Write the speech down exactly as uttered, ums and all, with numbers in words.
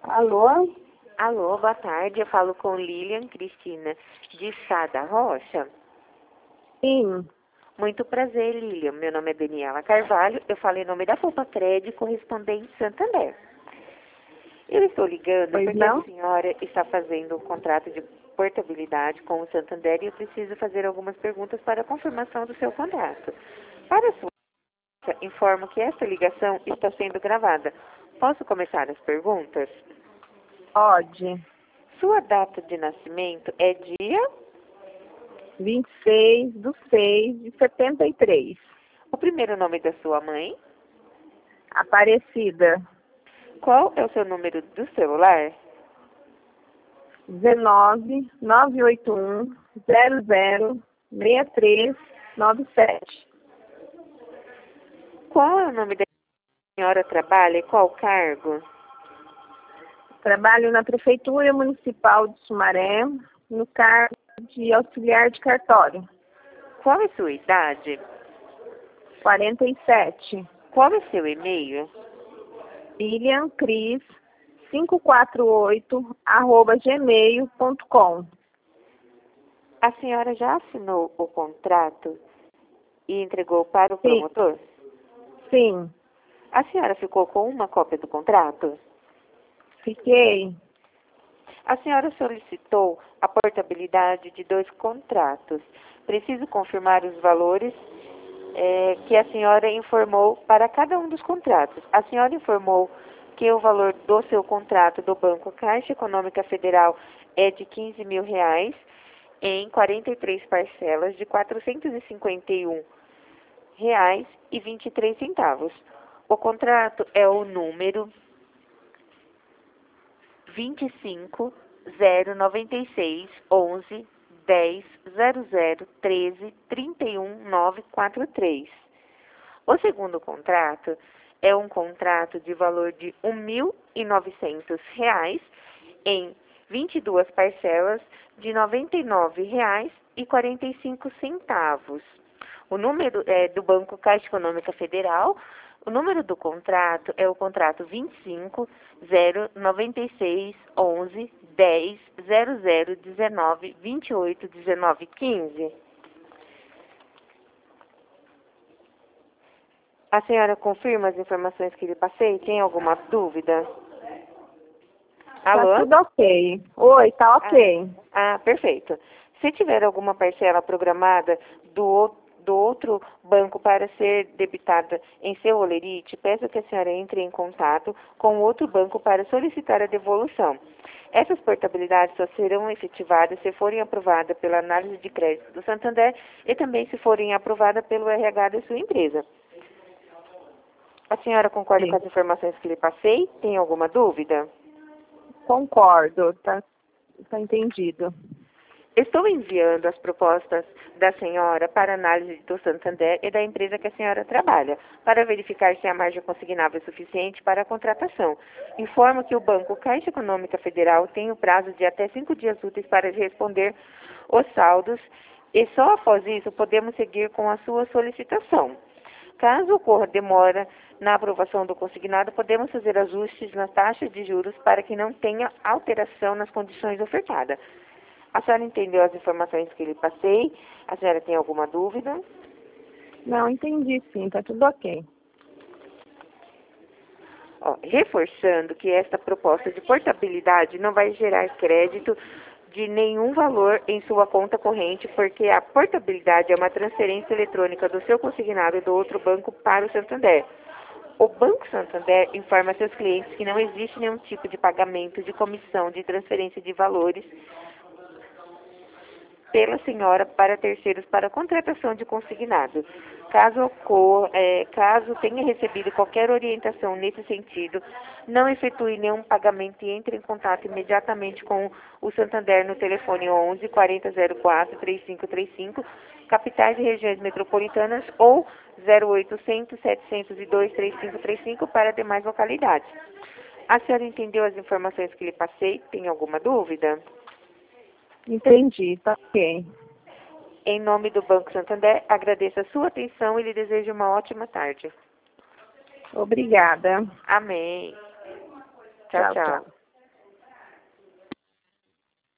Alô? Alô, boa tarde. Eu falo com Lilian Cristina de Sá da Rocha. Sim. Muito prazer, Lilian. Meu nome é Daniela Carvalho. Eu falo em nome da FopaCred, correspondente Santander. Eu estou ligando Pois porque não? a senhora está fazendo um contrato de portabilidade com o Santander e eu preciso fazer algumas perguntas para a confirmação do seu contrato. Para a sua informo que esta ligação está sendo gravada. Posso começar as perguntas? Pode. Sua data de nascimento é dia? vinte e seis de seis de setenta e três. O primeiro nome da sua mãe? Aparecida. Qual é o seu número do celular? dezenove, nove oito um, zero zero, seis três nove sete. Qual é o nome da senhora trabalha e qual cargo? Trabalho na Prefeitura Municipal de Sumaré, no cargo de auxiliar de cartório. Qual é sua idade? quarenta e sete. Qual é seu e-mail? Lilian Cris quinhentos e quarenta e oito arroba gmail ponto com. A senhora já assinou o contrato e entregou para o Sim. promotor? Sim. A senhora ficou com uma cópia do contrato? Fiquei. A senhora solicitou a portabilidade de dois contratos. Preciso confirmar os valores é, que a senhora informou para cada um dos contratos. A senhora informou que o valor do seu contrato do Banco Caixa Econômica Federal é de quinze mil reais em quarenta e três parcelas de quatrocentos e cinquenta e um reais e vinte e três centavos. O contrato é o número vinte e cinco, zero noventa e seis, onze, dez, zero zero, treze, trinta e um, nove quatro três. O segundo contrato é um contrato de valor de um mil e novecentos reais em vinte e duas parcelas de noventa e nove reais e quarenta e cinco centavos. O número é do Banco Caixa Econômica Federal. O número do contrato é o contrato vinte e cinco, zero noventa e seis, onze, dez, zero zero, dezenove, vinte e oito, dezenove, quinze. A senhora confirma as informações que lhe passei? Tem alguma dúvida? Alô? Tá tudo ok. Oi, tá ok. Ah, ah, perfeito. Se tiver alguma parcela programada do, do outro banco para ser debitada em seu holerite, peço que a senhora entre em contato com o outro banco para solicitar a devolução. Essas portabilidades só serão efetivadas se forem aprovadas pela análise de crédito do Santander e também se forem aprovadas pelo R H da sua empresa. A senhora concorda Sim. com as informações que lhe passei? Tem alguma dúvida? Concordo. Tá, tá entendido. Estou enviando as propostas da senhora para análise do Santander e da empresa que a senhora trabalha, para verificar se a margem consignável é suficiente para a contratação. Informo que o Banco Caixa Econômica Federal tem o prazo de até cinco dias úteis para responder os saldos e só após isso podemos seguir com a sua solicitação. Caso ocorra demora na aprovação do consignado, podemos fazer ajustes nas taxas de juros para que não tenha alteração nas condições ofertadas. A senhora entendeu as informações que lhe passei? A senhora tem alguma dúvida? Não, entendi sim, tá tudo ok. Ó, reforçando que esta proposta de portabilidade não vai gerar crédito de nenhum valor em sua conta corrente, porque a portabilidade é uma transferência eletrônica do seu consignado do outro banco para o Santander. O Banco Santander informa seus clientes que não existe nenhum tipo de pagamento de comissão de transferência de valores pela senhora para terceiros para contratação de consignado. Caso ocorra, é, caso tenha recebido qualquer orientação nesse sentido, não efetue nenhum pagamento e entre em contato imediatamente com o Santander no telefone onze, quarenta, zero quatro, trinta e cinco trinta e cinco, capitais e regiões metropolitanas ou zero oitocentos, setecentos e dois, trinta e cinco trinta e cinco para demais localidades. A senhora entendeu as informações que lhe passei? Tem alguma dúvida? Entendi, tá ok. Em nome do Banco Santander, agradeço a sua atenção e lhe desejo uma ótima tarde. Obrigada. Amém. Tchau, Tchau, tchau. tchau.